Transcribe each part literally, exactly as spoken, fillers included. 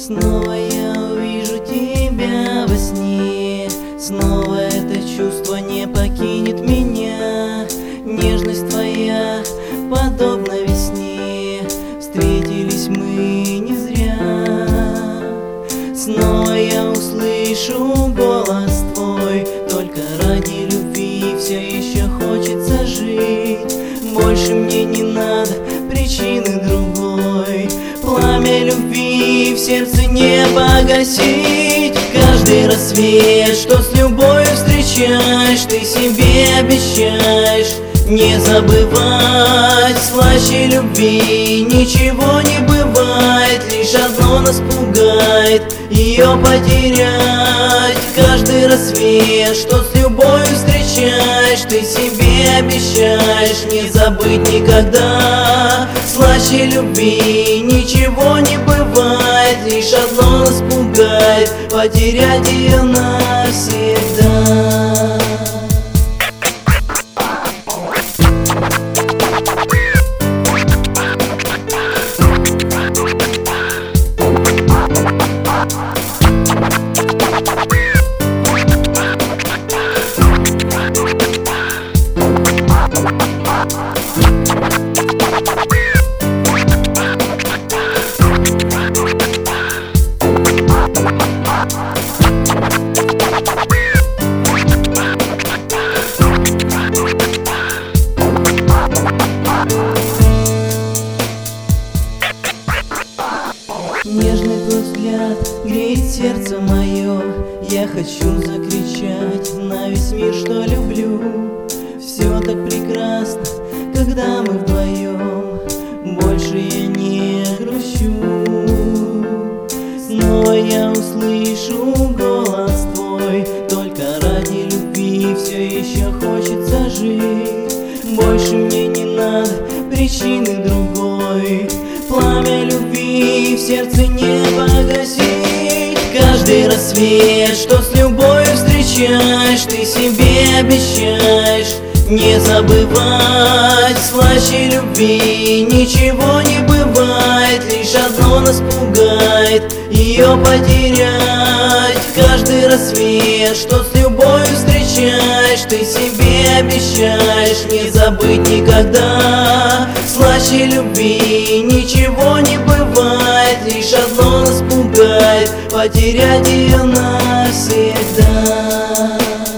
Снова я увижу тебя во сне, снова это чувство не покинет меня. Нежность твоя подобна весне, встретились мы не зря. Снова я услышу голос твой, только ради любви все еще хочется жить. Больше мне не надо причины другой, пламя любви в сердце не погасить. Каждый рассвет, что с любовью встречаешь, ты себе обещаешь не забывать. Слаще любви ничего не бывает, лишь одно нас пугает — ее потерять. Каждый рассвет, что с любовью встречаешь, ты себе обещаешь не забыть никогда. Слаще любви ничего не бывает, лишь одно нас пугает — потерять ее навсегда. Нежный твой взгляд греет сердце мое, я хочу закричать на весь мир, что люблю. Все так прекрасно, когда мы вдвоем, больше я не грущу. Снова я услышу голос твой, только ради любви все еще хочется жить. Больше мне не надо причины другой, пламя любви в сердце не погасить. Каждый рассвет, что с любовью встречаешь, ты себе обещаешь не забывать. Слаще любви ничего не бывает, лишь одно нас пугает — ее потерять. Каждый рассвет, что с любовью встречаешь, ты себе обещаешь не забыть никогда. Слаще любви ничего не бывает, лишь одно нас пугает — потерять ее навсегда.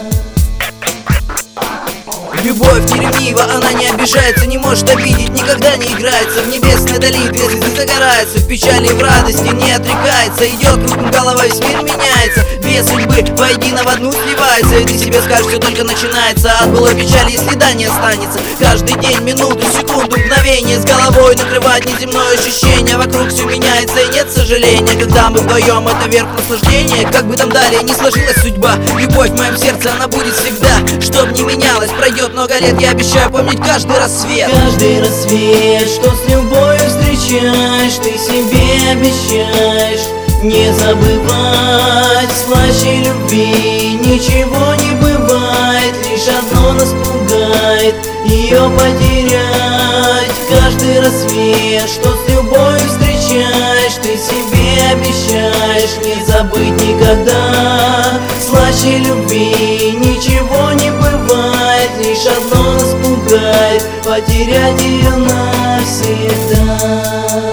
Любовь не ревнива, она не обижается, не может обидеть, никогда не играется. В небесной дали две звезды загораются, в печали и в радости не отрекается. Идет кругом голова, весь мир меняется, две судьбы воедино в одну сливается. И ты себе скажешь, все только начинается, от былой печали и следа не останется. Каждый день, минуту, секунду, мгновение с головой накрывает неземное ощущение. Вокруг все меняется и нет сожаления, когда мы вдвоем — это верх наслаждения. Как бы там далее не сложилась судьба, любовь в моем сердце, она будет всегда. Чтоб не менялась, пройдет много лет, я обещаю помнить каждый рассвет. Каждый рассвет, что с любовью встречаешь, ты себе обещаешь не забывать. Слаще любви ничего не бывает, лишь одно нас пугает — ее потерять. Каждый рассвет, что с любовью встречаешь, ты себе обещаешь не забыть никогда. Слаще любви ничего не бывает, лишь одно нас пугает — потерять ее навсегда.